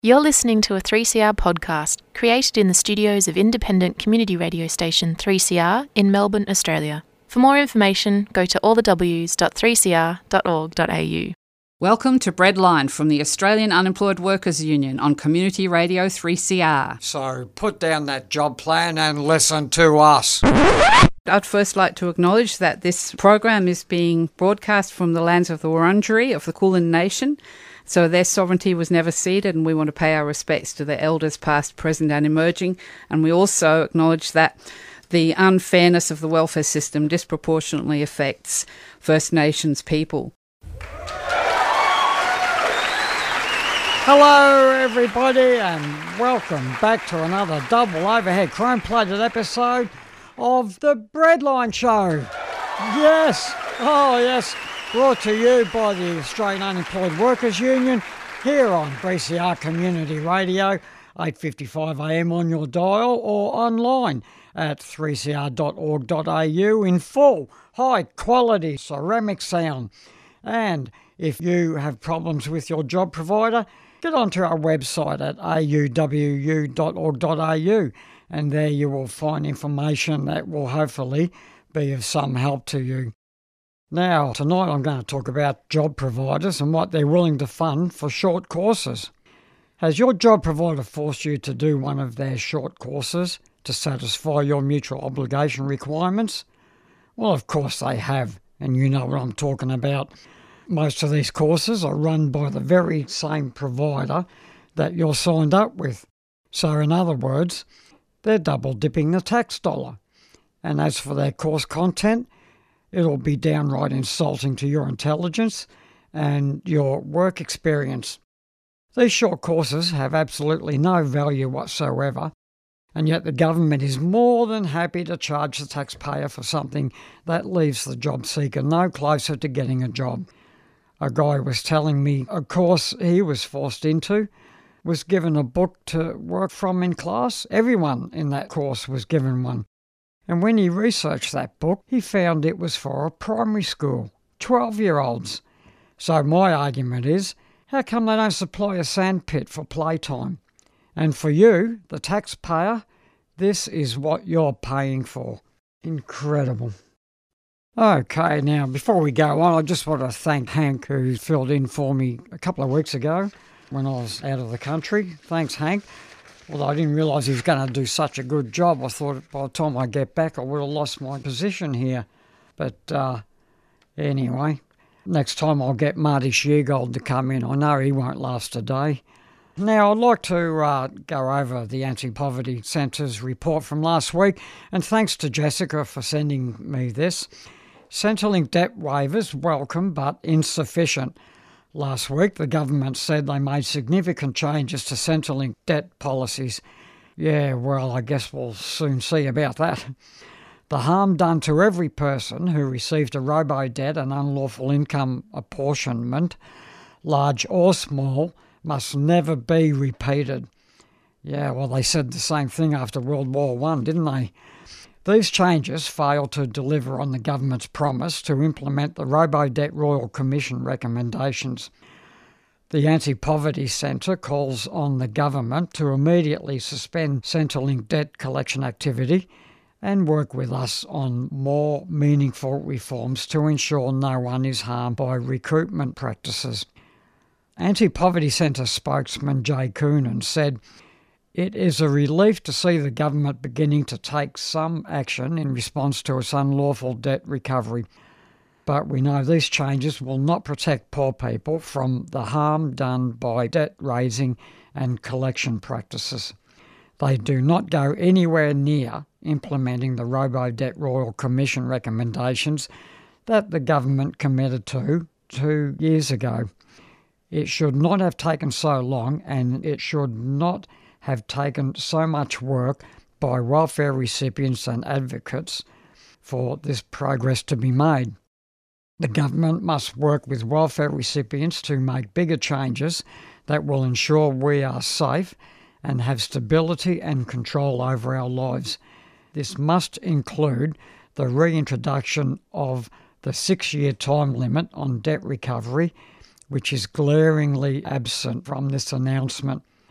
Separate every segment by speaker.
Speaker 1: You're listening to a 3CR podcast created in the studios of independent community radio station 3CR in Melbourne, Australia. For more information, go to allthews.3cr.org.au.
Speaker 2: Welcome to Breadline from the Australian Unemployed Workers Union on Community Radio 3CR.
Speaker 3: So put down that job plan and listen to us.
Speaker 2: I'd first like to acknowledge that this program is being broadcast from the lands of the Wurundjeri of the Kulin Nation. So their sovereignty was never ceded, and we want to pay our respects to their elders past, present and emerging. And we also acknowledge that the unfairness of the welfare system disproportionately affects First Nations people.
Speaker 3: Hello everybody and welcome back to another double overhead chrome-plated episode of the Breadline Show. Yes, oh yes, brought to you by the Australian Unemployed Workers Union here on 3CR Community Radio, 8:55am on your dial or online at 3cr.org.au in full, high-quality ceramic sound. And if you have problems with your job provider, get onto our website at auwu.org.au and there you will find information that will hopefully be of some help to you. Now, tonight I'm going to talk about job providers and what they're willing to fund for short courses. Has your job provider forced you to do one of their short courses to satisfy your mutual obligation requirements? Well, of course they have, and you know what I'm talking about. Most of these courses are run by the very same provider that you're signed up with. So in other words, they're double dipping the tax dollar. And as for their course content, it'll be downright insulting to your intelligence and your work experience. These short courses have absolutely no value whatsoever, and yet the government is more than happy to charge the taxpayer for something that leaves the job seeker no closer to getting a job. A guy was telling me a course he was forced into was given a book to work from in class. Everyone in that course was given one. And when he researched that book, he found it was for a primary school, 12-year-olds. So my argument is, how come they don't supply a sandpit for playtime? And for you, the taxpayer, this is what you're paying for. Incredible. Okay, now before we go on, I just want to thank Hank, who filled in for me a couple of weeks ago when I was out of the country. Thanks, Hank. Although I didn't realise he was going to do such a good job. I thought by the time I get back I would have lost my position here. But anyway, next time I'll get Marty Sheargold to come in. I know he won't last a day. Now I'd like to go over the Anti-Poverty Centre's report from last week, and thanks to Jessica for sending me this. Centrelink debt waivers welcome but insufficient. Last week, the government said they made significant changes to Centrelink debt policies. Yeah, well, I guess we'll soon see about that. The harm done to every person who received a robo-debt and unlawful income apportionment, large or small, must never be repeated. Yeah, well, they said the same thing after World War I, didn't they? These changes fail to deliver on the government's promise to implement the Robo-Debt Royal Commission recommendations. The Anti-Poverty Centre calls on the government to immediately suspend Centrelink debt collection activity and work with us on more meaningful reforms to ensure no one is harmed by recoupment practices. Anti-Poverty Centre spokesman Jay Coonan said, "It is a relief to see the government beginning to take some action in response to its unlawful debt recovery. But we know these changes will not protect poor people from the harm done by debt raising and collection practices. They do not go anywhere near implementing the Robo-Debt Royal Commission recommendations that the government committed to 2 years ago. It should not have taken so long, and it should not have taken so much work by welfare recipients and advocates for this progress to be made. The government must work with welfare recipients to make bigger changes that will ensure we are safe and have stability and control over our lives. This must include the reintroduction of the 6-year time limit on debt recovery, which is glaringly absent from this announcement.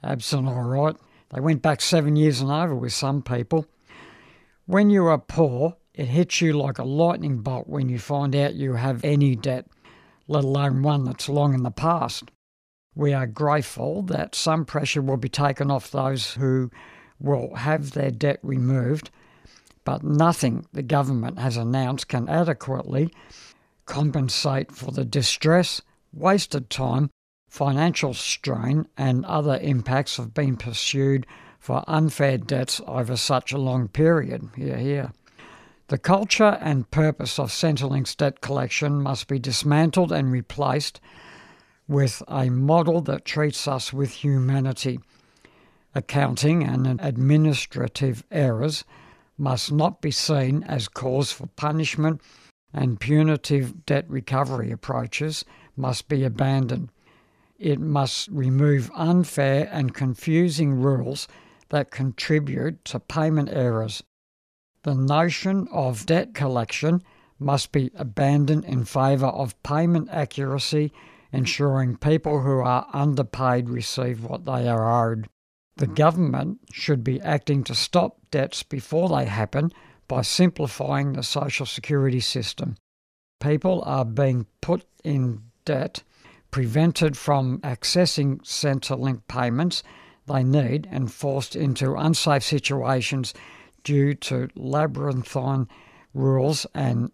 Speaker 3: absent all right. They went back 7 years and over with some people. When you are poor, it hits you like a lightning bolt when you find out you have any debt, let alone one that's long in the past. We are grateful that some pressure will be taken off those who will have their debt removed, but nothing the government has announced can adequately compensate for the distress, wasted time, financial strain and other impacts of being pursued for unfair debts over such a long period. Here. The culture and purpose of Centrelink's debt collection must be dismantled and replaced with a model that treats us with humanity. Accounting and administrative errors must not be seen as cause for punishment, and punitive debt recovery approaches must be abandoned. It must remove unfair and confusing rules that contribute to payment errors. The notion of debt collection must be abandoned in favour of payment accuracy, ensuring people who are underpaid receive what they are owed. The government should be acting to stop debts before they happen by simplifying the social security system. People are being put in debt, prevented from accessing Centrelink payments they need, and forced into unsafe situations due to labyrinthine rules and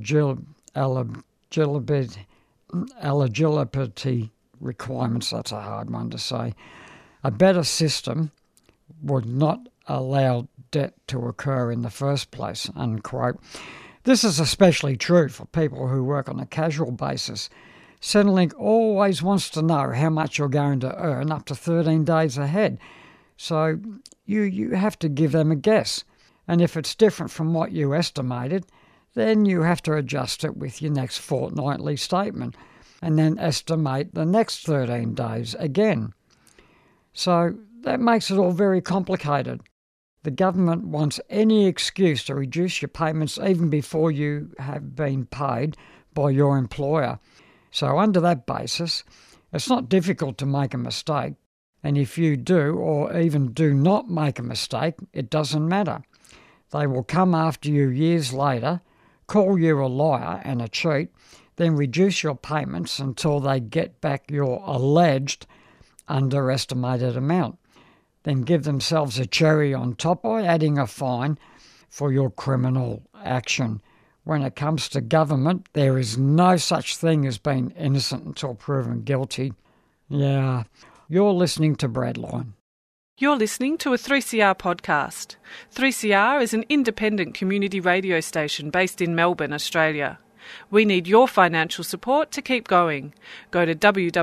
Speaker 3: eligibility requirements. That's a hard one to say. A better system would not allow debt to occur in the first place, unquote. This is especially true for people who work on a casual basis. Centrelink always wants to know how much you're going to earn up to 13 days ahead. So you have to give them a guess. And if it's different from what you estimated, then you have to adjust it with your next fortnightly statement and then estimate the next 13 days again. So that makes it all very complicated. The government wants any excuse to reduce your payments even before you have been paid by your employer. So under that basis, it's not difficult to make a mistake. And if you do, or even do not make a mistake, it doesn't matter. They will come after you years later, call you a liar and a cheat, then reduce your payments until they get back your alleged underestimated amount. Then give themselves a cherry on top by adding a fine for your criminal action. When it comes to government, there is no such thing as being innocent until proven guilty. Yeah, you're listening to Breadline.
Speaker 4: You're listening to a 3CR podcast. 3CR is an independent community radio station based in Melbourne, Australia. We need your financial support to keep going. Go to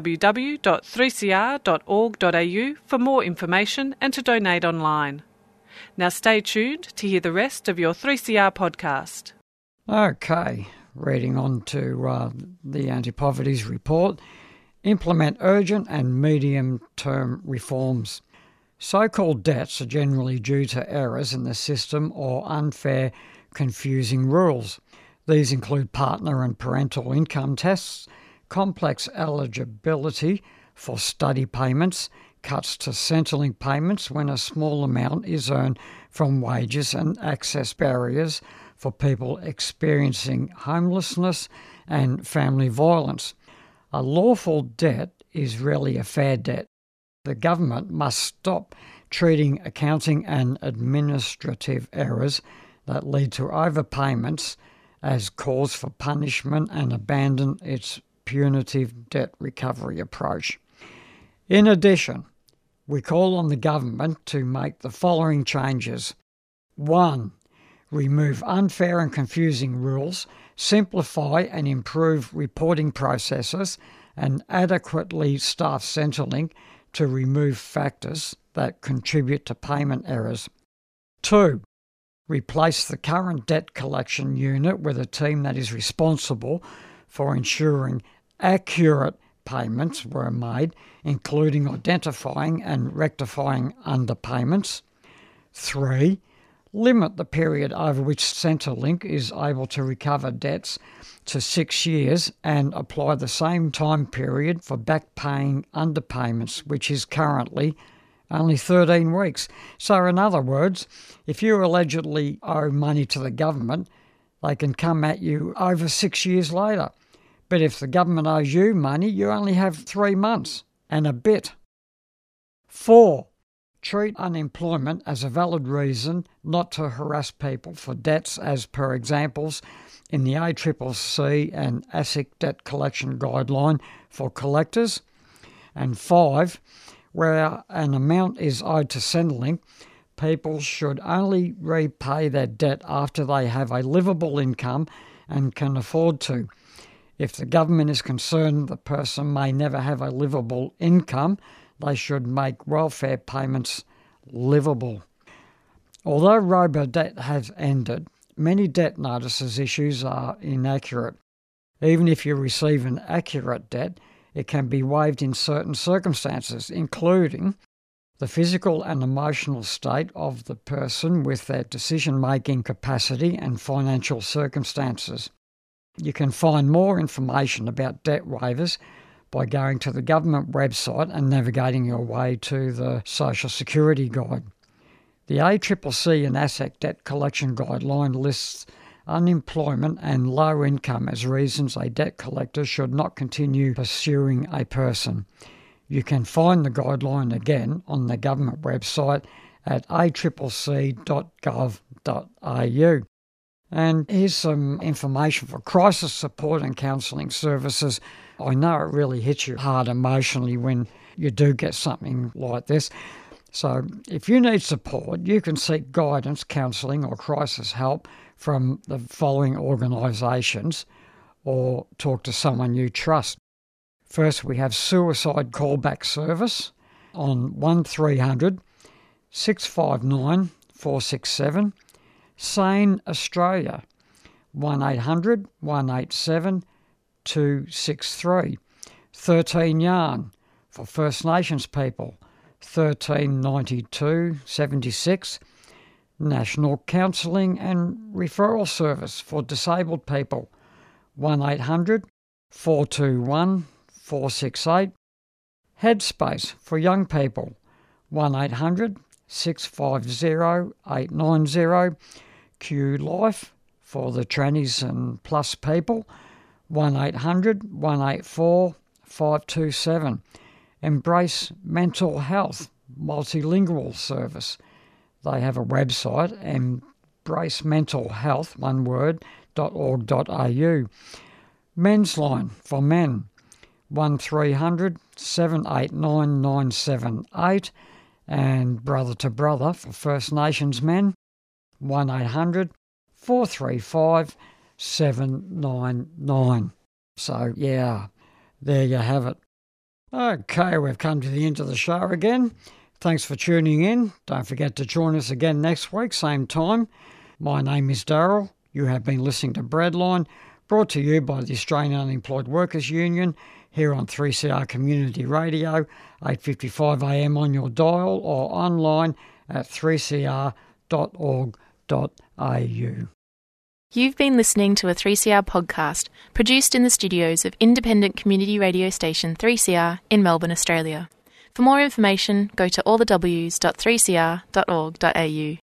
Speaker 4: www.3cr.org.au for more information and to donate online. Now stay tuned to hear the rest of your 3CR podcast.
Speaker 3: Okay, reading on to the Anti-Poverty's report. Implement urgent and medium-term reforms. So-called debts are generally due to errors in the system or unfair, confusing rules. These include partner and parental income tests, complex eligibility for study payments, cuts to Centrelink payments when a small amount is earned from wages, and access barriers for people experiencing homelessness and family violence. A lawful debt is really a fair debt. The government must stop treating accounting and administrative errors that lead to overpayments as cause for punishment and abandon its punitive debt recovery approach. In addition, we call on the government to make the following changes. 1. Remove unfair and confusing rules, simplify and improve reporting processes, and adequately staff Centrelink to remove factors that contribute to payment errors. 2. Replace the current debt collection unit with a team that is responsible for ensuring accurate payments were made, including identifying and rectifying underpayments. 3. Limit the period over which Centrelink is able to recover debts to 6 years and apply the same time period for back-paying underpayments, which is currently Only 13 weeks. So in other words, if you allegedly owe money to the government, they can come at you over 6 years later. But if the government owes you money, you only have 3 months and a bit. 4. Treat unemployment as a valid reason not to harass people for debts as per examples in the ACCC and ASIC debt collection guideline for collectors. And 5. Where an amount is owed to Centrelink, people should only repay their debt after they have a livable income and can afford to. If the government is concerned the person may never have a livable income, they should make welfare payments livable. Although robo-debt has ended, many debt notices issues are inaccurate. Even if you receive an accurate debt, it can be waived in certain circumstances, including the physical and emotional state of the person with their decision-making capacity and financial circumstances. You can find more information about debt waivers by going to the government website and navigating your way to the Social Security Guide. The ACCC and ASIC Debt Collection Guideline lists unemployment and low income as reasons a debt collector should not continue pursuing a person. You can find the guideline again on the government website at accc.gov.au. And here's some information for crisis support and counselling services. I know it really hits you hard emotionally when you do get something like this. So if you need support, you can seek guidance, counselling or crisis help from the following organisations or talk to someone you trust. First, we have Suicide Callback Service on 1300 659 467. Sane Australia, 1800 187 263. 13 Yarn for First Nations people, 1392 76. National Counselling and Referral Service for Disabled people, 1800 421 468. Headspace for young people, 1800 650 890. Q Life for the trannies and plus people, 1800 184 527. Embrace Mental Health Multilingual Service. They have a website, embracementalhealth.org.au. Men's Line for men, 1300 789 978. And Brother to Brother for First Nations men, 1800 435 799. So, yeah, there you have it. Okay, we've come to the end of the show again. Thanks for tuning in. Don't forget to join us again next week, same time. My name is Daryl. You have been listening to Breadline, brought to you by the Australian Unemployed Workers Union, here on 3CR Community Radio, 8:55 AM on your dial or online at 3cr.org.au.
Speaker 1: You've been listening to a 3CR podcast produced in the studios of independent community radio station 3CR in Melbourne, Australia. For more information, go to allthews.3cr.org.au.